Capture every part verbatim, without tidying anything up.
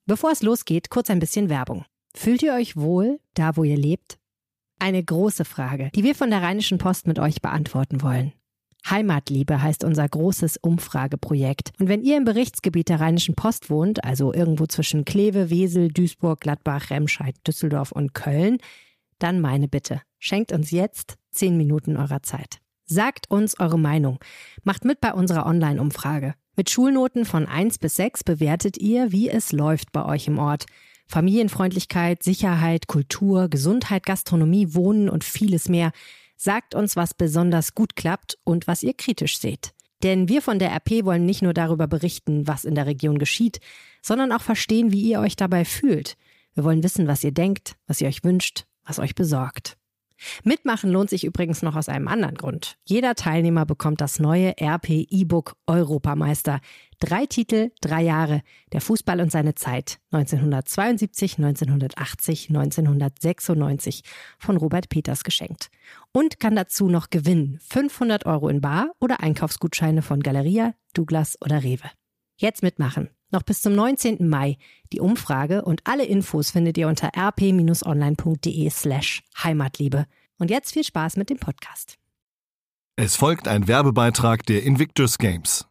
Bevor es losgeht, kurz ein bisschen Werbung. Fühlt ihr euch wohl, da wo ihr lebt? Eine große Frage, die wir von der Rheinischen Post mit euch beantworten wollen. Heimatliebe heißt unser großes Umfrageprojekt. Und wenn ihr im Berichtsgebiet der Rheinischen Post wohnt, also irgendwo zwischen Kleve, Wesel, Duisburg, Gladbach, Remscheid, Düsseldorf und Köln, dann meine Bitte, schenkt uns jetzt zehn Minuten eurer Zeit. Sagt uns eure Meinung. Macht mit bei unserer Online-Umfrage. Mit Schulnoten von eins bis sechs bewertet ihr, wie es läuft bei euch im Ort. Familienfreundlichkeit, Sicherheit, Kultur, Gesundheit, Gastronomie, Wohnen und vieles mehr. Sagt uns, was besonders gut klappt und was ihr kritisch seht. Denn wir von der R P wollen nicht nur darüber berichten, was in der Region geschieht, sondern auch verstehen, wie ihr euch dabei fühlt. Wir wollen wissen, was ihr denkt, was ihr euch wünscht, was euch besorgt. Mitmachen lohnt sich übrigens noch aus einem anderen Grund. Jeder Teilnehmer bekommt das neue R P E-Book Europameister. Drei Titel, drei Jahre. Der Fußball und seine Zeit. neunzehnhundertzweiundsiebzig, neunzehnhundertachtzig, neunzehnhundertsechsundneunzig von Robert Peters geschenkt. Und kann dazu noch gewinnen. fünfhundert Euro in Bar oder Einkaufsgutscheine von Galeria, Douglas oder Rewe. Jetzt mitmachen. Noch bis zum neunzehnten Mai. Die Umfrage und alle Infos findet ihr unter rp-online.de slash Heimatliebe. Und jetzt viel Spaß mit dem Podcast. Es folgt ein Werbebeitrag der Invictus Games.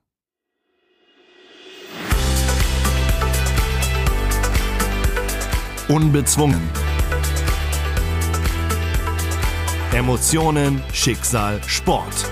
Unbezwungen. Emotionen, Schicksal, Sport.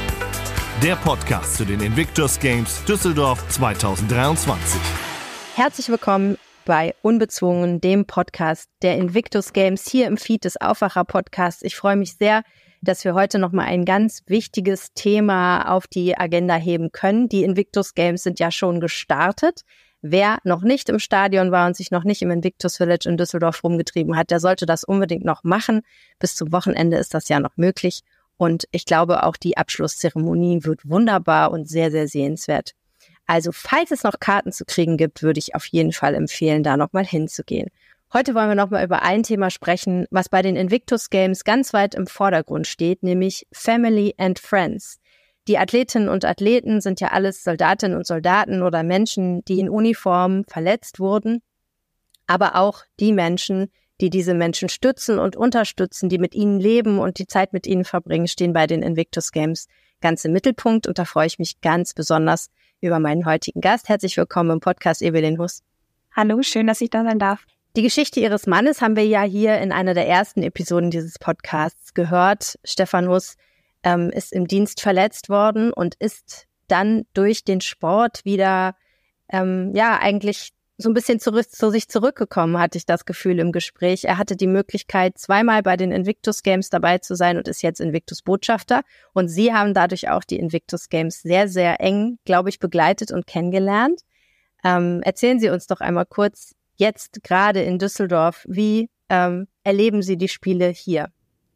Der Podcast zu den Invictus Games Düsseldorf zweitausenddreiundzwanzig. Herzlich willkommen bei Unbezwungen, dem Podcast der Invictus Games hier im Feed des Aufwacher-Podcasts. Ich freue mich sehr, dass wir heute nochmal ein ganz wichtiges Thema auf die Agenda heben können. Die Invictus Games sind ja schon gestartet. Wer noch nicht im Stadion war und sich noch nicht im Invictus Village in Düsseldorf rumgetrieben hat, der sollte das unbedingt noch machen. Bis zum Wochenende ist das ja noch möglich. Und ich glaube, auch die Abschlusszeremonie wird wunderbar und sehr, sehr sehenswert. Also, falls es noch Karten zu kriegen gibt, würde ich auf jeden Fall empfehlen, da nochmal hinzugehen. Heute wollen wir nochmal über ein Thema sprechen, was bei den Invictus Games ganz weit im Vordergrund steht, nämlich Family and Friends. Die Athletinnen und Athleten sind ja alles Soldatinnen und Soldaten oder Menschen, die in Uniform verletzt wurden, aber auch die Menschen, die diese Menschen stützen und unterstützen, die mit ihnen leben und die Zeit mit ihnen verbringen, stehen bei den Invictus Games ganz im Mittelpunkt. Und da freue ich mich ganz besonders über meinen heutigen Gast. Herzlich willkommen im Podcast, Evelyn Huss. Hallo, schön, dass ich da sein darf. Die Geschichte Ihres Mannes haben wir ja hier in einer der ersten Episoden dieses Podcasts gehört. Stefan Huss ähm, ist im Dienst verletzt worden und ist dann durch den Sport wieder, ähm, ja, eigentlich so ein bisschen zurück, zu sich zurückgekommen, hatte ich das Gefühl im Gespräch. Er hatte die Möglichkeit, zweimal bei den Invictus Games dabei zu sein und ist jetzt Invictus-Botschafter. Und Sie haben dadurch auch die Invictus Games sehr, sehr eng, glaube ich, begleitet und kennengelernt. Ähm, erzählen Sie uns doch einmal kurz, jetzt gerade in Düsseldorf, wie ähm, erleben Sie die Spiele hier?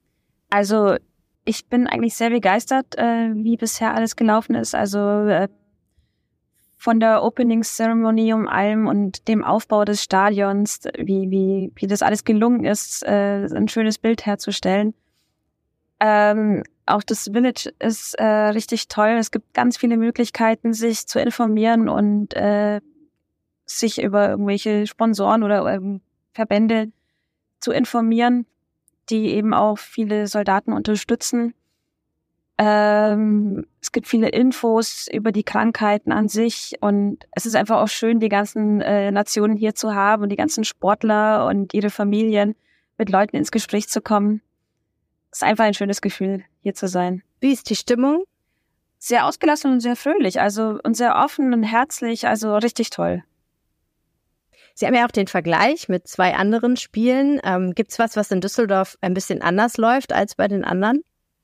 Also ich bin eigentlich sehr begeistert, äh, wie bisher alles gelaufen ist. Also äh, von der Opening-Ceremony um allem und dem Aufbau des Stadions, wie, wie, wie das alles gelungen ist, äh, ein schönes Bild herzustellen. Ähm, auch das Village ist äh, richtig toll. Es gibt ganz viele Möglichkeiten, sich zu informieren und äh, sich über irgendwelche Sponsoren oder ähm, Verbände zu informieren, die eben auch viele Soldaten unterstützen. Ähm, es gibt viele Infos über die Krankheiten an sich und es ist einfach auch schön, die ganzen äh, Nationen hier zu haben und die ganzen Sportler und ihre Familien mit Leuten ins Gespräch zu kommen. Es ist einfach ein schönes Gefühl, hier zu sein. Wie ist die Stimmung? Sehr ausgelassen und sehr fröhlich, also und sehr offen und herzlich, also richtig toll. Sie haben ja auch den Vergleich mit zwei anderen Spielen. Ähm, gibt's was, was in Düsseldorf ein bisschen anders läuft als bei den anderen?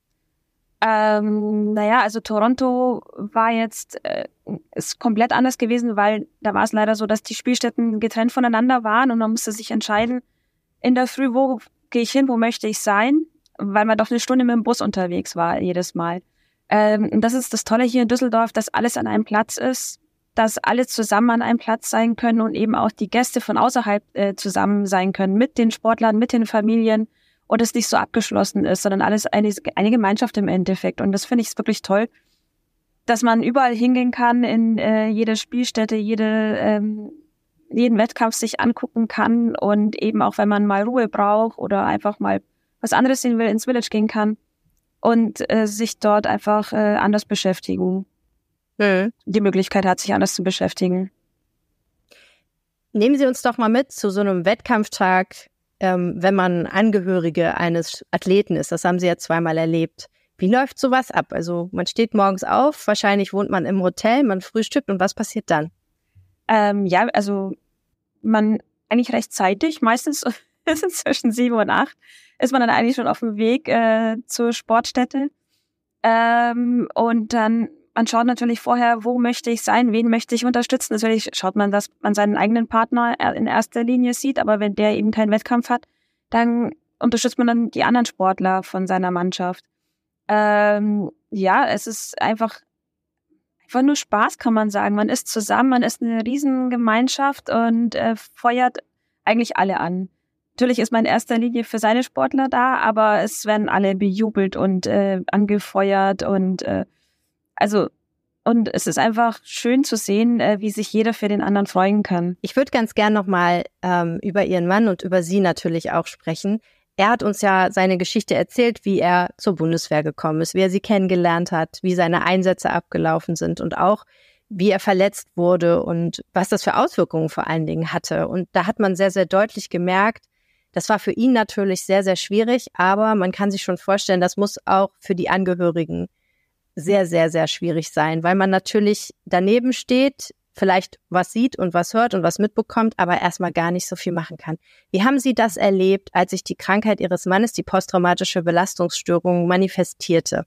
Ähm, naja, also Toronto war jetzt, äh, ist komplett anders gewesen, weil da war es leider so, dass die Spielstätten getrennt voneinander waren und man musste sich entscheiden, in der Früh, wo gehe ich hin, wo möchte ich sein, weil man doch eine Stunde mit dem Bus unterwegs war jedes Mal. Ähm, und das ist das Tolle hier in Düsseldorf, dass alles an einem Platz ist, dass alle zusammen an einem Platz sein können und eben auch die Gäste von außerhalb äh, zusammen sein können, mit den Sportlern, mit den Familien. Und es nicht so abgeschlossen ist, sondern alles eine, eine Gemeinschaft im Endeffekt. Und das finde ich wirklich toll, dass man überall hingehen kann, in äh, jede Spielstätte, jede, ähm, jeden Wettkampf sich angucken kann und eben auch, wenn man mal Ruhe braucht oder einfach mal was anderes sehen will, ins Village gehen kann und äh, sich dort einfach äh, anders beschäftigen. Mhm. Die Möglichkeit hat, sich anders zu beschäftigen. Nehmen Sie uns doch mal mit zu so einem Wettkampftag, ähm, wenn man Angehörige eines Athleten ist. Das haben Sie ja zweimal erlebt. Wie läuft sowas ab? Also man steht morgens auf, wahrscheinlich wohnt man im Hotel, man frühstückt und was passiert dann? Ähm, ja, also man eigentlich recht zeitig, meistens ist es zwischen sieben und acht, ist man dann eigentlich schon auf dem Weg äh, zur Sportstätte. Ähm, und dann, man schaut natürlich vorher, wo möchte ich sein, wen möchte ich unterstützen. Natürlich schaut man, dass man seinen eigenen Partner in erster Linie sieht, aber wenn der eben keinen Wettkampf hat, dann unterstützt man dann die anderen Sportler von seiner Mannschaft. Ähm, ja, es ist einfach, einfach nur Spaß, kann man sagen. Man ist zusammen, man ist eine Riesengemeinschaft und äh, feuert eigentlich alle an. Natürlich ist man in erster Linie für seine Sportler da, aber es werden alle bejubelt und äh, angefeuert und äh, also und es ist einfach schön zu sehen, äh, wie sich jeder für den anderen freuen kann. Ich würde ganz gern nochmal ähm, über Ihren Mann und über Sie natürlich auch sprechen. Er hat uns ja seine Geschichte erzählt, wie er zur Bundeswehr gekommen ist, wie er sie kennengelernt hat, wie seine Einsätze abgelaufen sind und auch, wie er verletzt wurde und was das für Auswirkungen vor allen Dingen hatte. Und da hat man sehr, sehr deutlich gemerkt, das war für ihn natürlich sehr, sehr schwierig, aber man kann sich schon vorstellen, das muss auch für die Angehörigen sehr, sehr, sehr schwierig sein, weil man natürlich daneben steht, vielleicht was sieht und was hört und was mitbekommt, aber erstmal gar nicht so viel machen kann. Wie haben Sie das erlebt, als sich die Krankheit Ihres Mannes, die posttraumatische Belastungsstörung, manifestierte?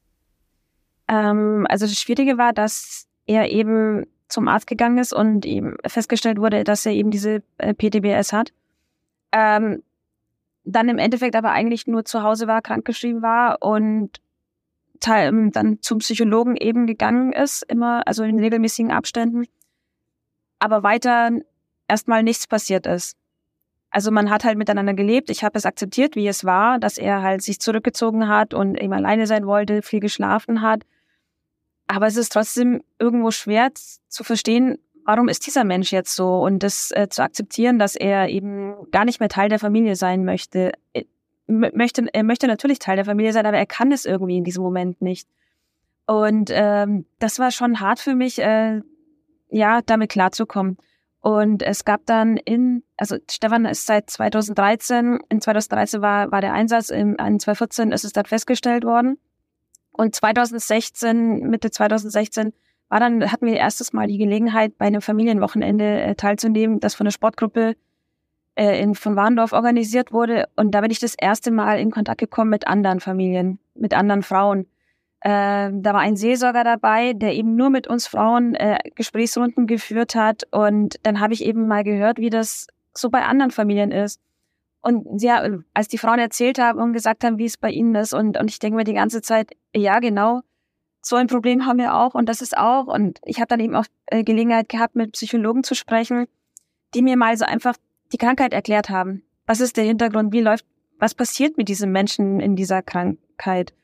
Ähm, also das Schwierige war, dass er eben zum Arzt gegangen ist und eben festgestellt wurde, dass er eben diese äh, P T B S hat. Ähm, dann im Endeffekt aber eigentlich nur zu Hause war, krankgeschrieben war und teil, dann zum Psychologen eben gegangen ist, immer, also in regelmäßigen Abständen. Aber weiter erstmal nichts passiert ist. Also man hat halt miteinander gelebt. Ich habe es akzeptiert, wie es war, dass er halt sich zurückgezogen hat und eben alleine sein wollte, viel geschlafen hat. Aber es ist trotzdem irgendwo schwer zu verstehen, warum ist dieser Mensch jetzt so und das äh, zu akzeptieren, dass er eben gar nicht mehr Teil der Familie sein möchte. Er möchte, er möchte natürlich Teil der Familie sein, aber er kann es irgendwie in diesem Moment nicht. Und ähm, das war schon hart für mich, äh, ja, damit klarzukommen. Und es gab dann in, also Stefan ist seit zweitausenddreizehn, in zweitausenddreizehn war, war der Einsatz, in, in zweitausendvierzehn ist es dann festgestellt worden. Und zweitausendsechzehn, Mitte zweitausendsechzehn, war dann, hatten wir erstes Mal die Gelegenheit, bei einem Familienwochenende äh, teilzunehmen, das von der Sportgruppe äh, in, von Warndorf organisiert wurde. Und da bin ich das erste Mal in Kontakt gekommen mit anderen Familien, mit anderen Frauen. Äh, da war ein Seelsorger dabei, der eben nur mit uns Frauen äh, Gesprächsrunden geführt hat. Und dann habe ich eben mal gehört, wie das so bei anderen Familien ist. Und ja, als die Frauen erzählt haben und gesagt haben, wie es bei ihnen ist. Und, und ich denke mir die ganze Zeit, ja genau, so ein Problem haben wir auch und das ist auch. Und ich habe dann eben auch äh, Gelegenheit gehabt, mit Psychologen zu sprechen, die mir mal so einfach die Krankheit erklärt haben. Was ist der Hintergrund? Wie läuft, was passiert mit diesem Menschen in dieser Krankheit?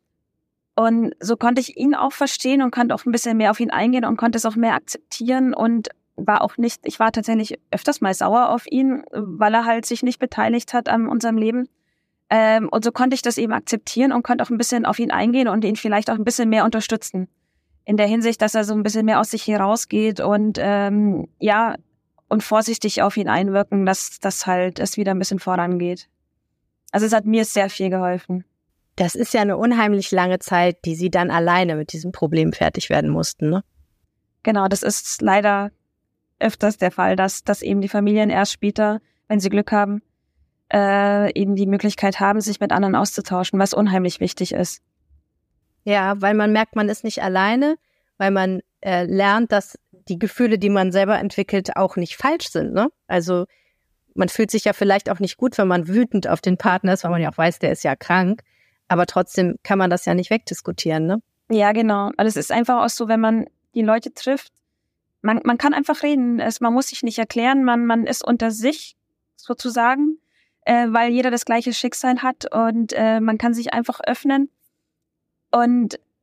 Und so konnte ich ihn auch verstehen und konnte auch ein bisschen mehr auf ihn eingehen und konnte es auch mehr akzeptieren und war auch nicht, ich war tatsächlich öfters mal sauer auf ihn, weil er halt sich nicht beteiligt hat an unserem Leben. Ähm, und so konnte ich das eben akzeptieren und konnte auch ein bisschen auf ihn eingehen und ihn vielleicht auch ein bisschen mehr unterstützen. In der Hinsicht, dass er so ein bisschen mehr aus sich herausgeht und ähm, ja, und vorsichtig auf ihn einwirken, dass das halt es wieder ein bisschen vorangeht. Also es hat mir sehr viel geholfen. Das ist ja eine unheimlich lange Zeit, die Sie dann alleine mit diesem Problem fertig werden mussten, ne? Genau, das ist leider öfters der Fall, dass, dass eben die Familien erst später, wenn sie Glück haben, äh, eben die Möglichkeit haben, sich mit anderen auszutauschen, was unheimlich wichtig ist. Ja, weil man merkt, man ist nicht alleine, weil man äh, lernt, dass die Gefühle, die man selber entwickelt, auch nicht falsch sind, ne? Also man fühlt sich ja vielleicht auch nicht gut, wenn man wütend auf den Partner ist, weil man ja auch weiß, der ist ja krank. Aber trotzdem kann man das ja nicht wegdiskutieren, ne? Ja, genau. Also es ist einfach auch so, wenn man die Leute trifft, man, man kann einfach reden. Es, man muss sich nicht erklären, man, man ist unter sich sozusagen, äh, weil jeder das gleiche Schicksal hat und äh, man kann sich einfach öffnen. Und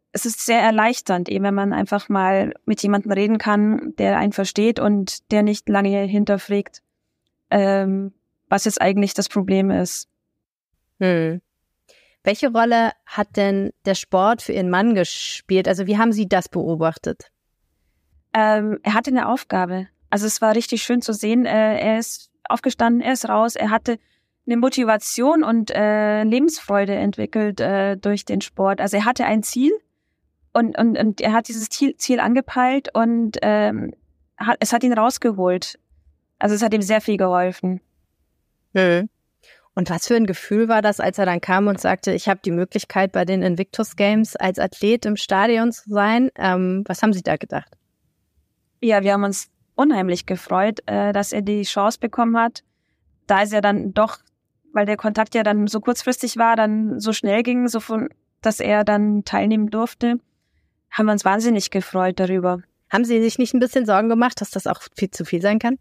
es ist sehr erleichternd, eben wenn man einfach mal mit jemandem reden kann, der einen versteht und der nicht lange hinterfragt, ähm, was jetzt eigentlich das Problem ist. Hm. Welche Rolle hat denn der Sport für Ihren Mann gespielt? Also wie haben Sie das beobachtet? Ähm, er hatte eine Aufgabe. Also es war richtig schön zu sehen. Äh, er ist aufgestanden, er ist raus, er hatte eine Motivation und äh, Lebensfreude entwickelt äh, durch den Sport. Also er hatte ein Ziel und, und, und er hat dieses Ziel, Ziel angepeilt und ähm, hat, es hat ihn rausgeholt. Also es hat ihm sehr viel geholfen. Hm. Und was für ein Gefühl war das, als er dann kam und sagte, ich habe die Möglichkeit, bei den Invictus Games als Athlet im Stadion zu sein? Ähm, was haben Sie da gedacht? Ja, wir haben uns unheimlich gefreut, äh, dass er die Chance bekommen hat. Da ist er dann doch, weil der Kontakt ja dann so kurzfristig war, dann so schnell ging, so von, dass er dann teilnehmen durfte, haben wir uns wahnsinnig gefreut darüber. Haben Sie sich nicht ein bisschen Sorgen gemacht, dass das auch viel zu viel sein kann?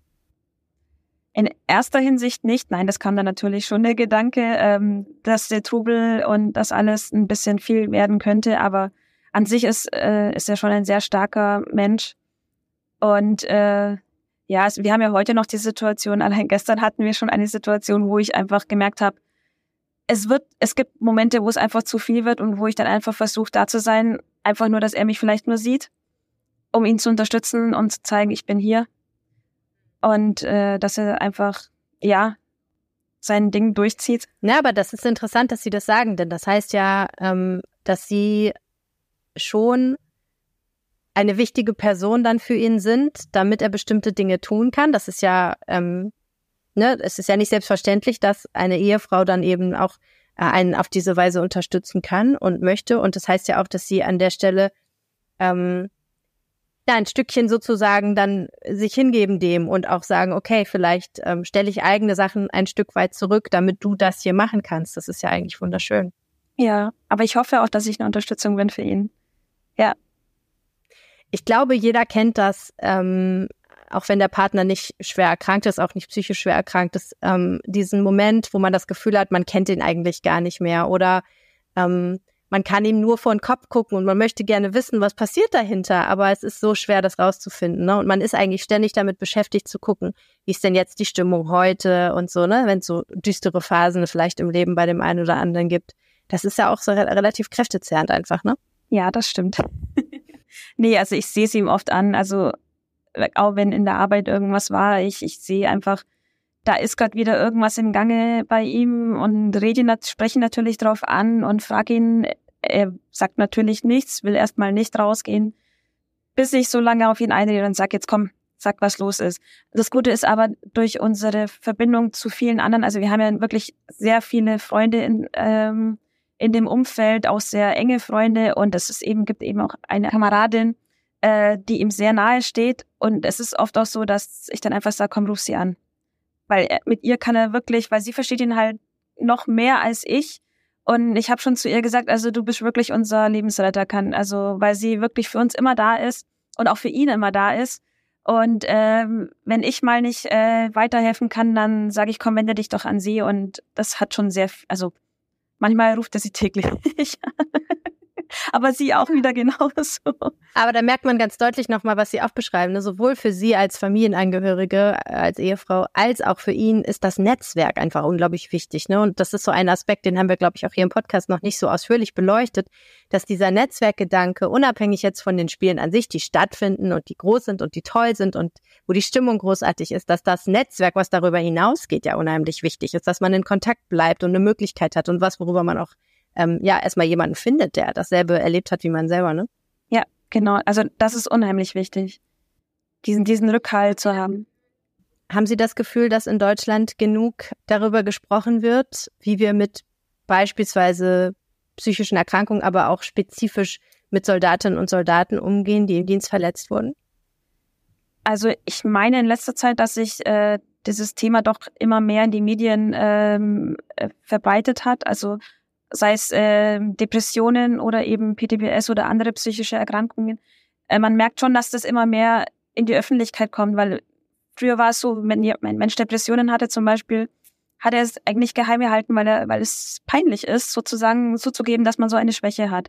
In erster Hinsicht nicht. Nein, das kam dann natürlich schon der Gedanke, ähm, dass der Trubel und das alles ein bisschen viel werden könnte. Aber an sich ist, äh, ist er schon ein sehr starker Mensch. Und äh, ja, es, wir haben ja heute noch die Situation, allein gestern hatten wir schon eine Situation, wo ich einfach gemerkt habe, es wird, es gibt Momente, wo es einfach zu viel wird und wo ich dann einfach versuche, da zu sein, einfach nur, dass er mich vielleicht nur sieht, um ihn zu unterstützen und zu zeigen, ich bin hier. Und äh, dass er einfach, ja, sein Ding durchzieht. Na, aber das ist interessant, dass Sie das sagen, denn das heißt ja, ähm, dass Sie schon eine wichtige Person dann für ihn sind, damit er bestimmte Dinge tun kann. Das ist ja, ähm, ne, es ist ja nicht selbstverständlich, dass eine Ehefrau dann eben auch äh, einen auf diese Weise unterstützen kann und möchte. Und das heißt ja auch, dass Sie an der Stelle ähm, ja, ein Stückchen sozusagen dann sich hingeben dem und auch sagen, okay, vielleicht ähm, stelle ich eigene Sachen ein Stück weit zurück, damit du das hier machen kannst. Das ist ja eigentlich wunderschön. Ja, aber ich hoffe auch, dass ich eine Unterstützung bin für ihn. Ja. Ich glaube, jeder kennt das, ähm, auch wenn der Partner nicht schwer erkrankt ist, auch nicht psychisch schwer erkrankt ist, ähm, diesen Moment, wo man das Gefühl hat, man kennt ihn eigentlich gar nicht mehr oder ähm, man kann ihm nur vor den Kopf gucken und man möchte gerne wissen, was passiert dahinter, aber es ist so schwer, das rauszufinden, ne? Und man ist eigentlich ständig damit beschäftigt zu gucken, wie ist denn jetzt die Stimmung heute und so, ne? Wenn es so düstere Phasen vielleicht im Leben bei dem einen oder anderen gibt. Das ist ja auch so re- relativ kräftezehrend einfach, ne? Ja, das stimmt. Nee, also ich sehe es ihm oft an, also auch wenn in der Arbeit irgendwas war, ich, ich sehe einfach, da ist gerade wieder irgendwas im Gange bei ihm und rede ihn, spreche ihn natürlich drauf an und frage ihn, er sagt natürlich nichts, will erstmal nicht rausgehen, bis ich so lange auf ihn einrede und sage, jetzt komm, sag, was los ist. Das Gute ist aber, durch unsere Verbindung zu vielen anderen, also wir haben ja wirklich sehr viele Freunde in, ähm, in dem Umfeld, auch sehr enge Freunde und es ist eben, gibt eben auch eine Kameradin, äh, die ihm sehr nahe steht und es ist oft auch so, dass ich dann einfach sage, komm, ruf sie an. Weil er, mit ihr kann er wirklich, weil sie versteht ihn halt noch mehr als ich und ich habe schon zu ihr gesagt, also du bist wirklich unser Lebensretter, kann, also weil sie wirklich für uns immer da ist und auch für ihn immer da ist und ähm, wenn ich mal nicht äh, weiterhelfen kann, dann sage ich, komm, wende dich doch an sie und das hat schon sehr, also manchmal ruft er sie täglich. Aber sie auch wieder genauso. Aber da merkt man ganz deutlich nochmal, was Sie auch beschreiben. Ne? Sowohl für Sie als Familienangehörige, als Ehefrau, als auch für ihn ist das Netzwerk einfach unglaublich wichtig. Ne? Und das ist so ein Aspekt, den haben wir, glaube ich, auch hier im Podcast noch nicht so ausführlich beleuchtet, dass dieser Netzwerkgedanke, unabhängig jetzt von den Spielen an sich, die stattfinden und die groß sind und die toll sind und wo die Stimmung großartig ist, dass das Netzwerk, was darüber hinausgeht, ja unheimlich wichtig ist, dass man in Kontakt bleibt und eine Möglichkeit hat und was, worüber man auch Ähm, ja, erstmal jemanden findet, der dasselbe erlebt hat wie man selber, ne? Ja, genau. Also das ist unheimlich wichtig, diesen, diesen Rückhalt zu haben. Haben Sie das Gefühl, dass in Deutschland genug darüber gesprochen wird, wie wir mit beispielsweise psychischen Erkrankungen, aber auch spezifisch mit Soldatinnen und Soldaten umgehen, die im Dienst verletzt wurden? Also ich meine in letzter Zeit, dass sich äh, dieses Thema doch immer mehr in die Medien ähm, äh, verbreitet hat. Also sei es äh, Depressionen oder eben P T B S oder andere psychische Erkrankungen. Äh, man merkt schon, dass das immer mehr in die Öffentlichkeit kommt, weil früher war es so, wenn ein Mensch Depressionen hatte zum Beispiel, hat er es eigentlich geheim gehalten, weil er, weil es peinlich ist, sozusagen zuzugeben, dass man so eine Schwäche hat.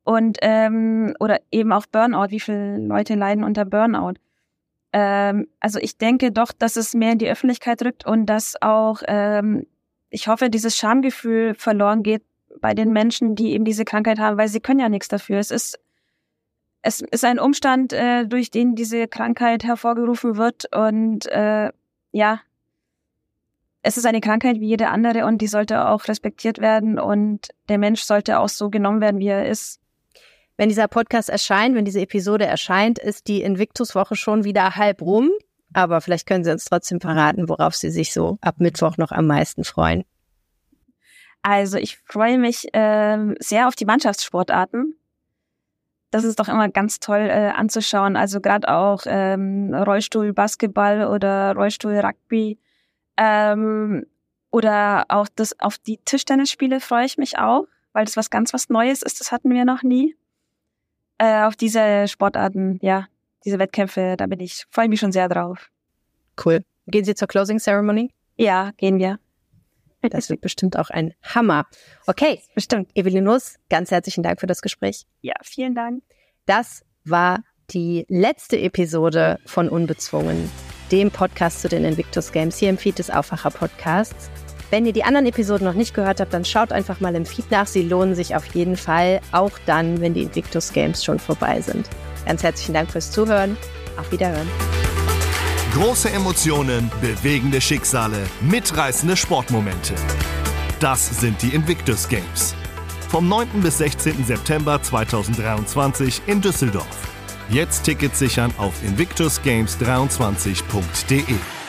Und ähm, oder eben auch Burnout, wie viele Leute leiden unter Burnout. Ähm, also ich denke doch, dass es mehr in die Öffentlichkeit rückt und dass auch, ähm, ich hoffe, dieses Schamgefühl verloren geht bei den Menschen, die eben diese Krankheit haben, weil sie können ja nichts dafür. Es ist es ist ein Umstand, äh, durch den diese Krankheit hervorgerufen wird und äh, ja, es ist eine Krankheit wie jede andere und die sollte auch respektiert werden und der Mensch sollte auch so genommen werden, wie er ist. Wenn dieser Podcast erscheint, wenn diese Episode erscheint, ist die Invictus-Woche schon wieder halb rum. Aber vielleicht können Sie uns trotzdem verraten, worauf Sie sich so ab Mittwoch noch am meisten freuen. Also ich freue mich äh, sehr auf die Mannschaftssportarten. Das ist doch immer ganz toll äh, anzuschauen. Also gerade auch ähm, Rollstuhl-Basketball oder Rollstuhl-Rugby. Ähm, oder auch das auf die Tischtennisspiele freue ich mich auch, weil das was ganz was Neues ist. Das hatten wir noch nie. Äh, auf diese Sportarten, ja, diese Wettkämpfe, da bin ich, freue mich schon sehr drauf. Cool. Gehen Sie zur Closing Ceremony? Ja, gehen wir. Das wird bestimmt auch ein Hammer. Okay, bestimmt. Evelyn Nuss, ganz herzlichen Dank für das Gespräch. Ja, vielen Dank. Das war die letzte Episode von Unbezwungen, dem Podcast zu den Invictus Games hier im Feed des Aufwacher Podcasts. Wenn ihr die anderen Episoden noch nicht gehört habt, dann schaut einfach mal im Feed nach. Sie lohnen sich auf jeden Fall, auch dann, wenn die Invictus Games schon vorbei sind. Ganz herzlichen Dank fürs Zuhören. Auf Wiederhören. Große Emotionen, bewegende Schicksale, mitreißende Sportmomente. Das sind die Invictus Games. Vom neunten bis sechzehnten September zweitausenddreiundzwanzig in Düsseldorf. Jetzt Tickets sichern auf invictus games dreiundzwanzig punkt de.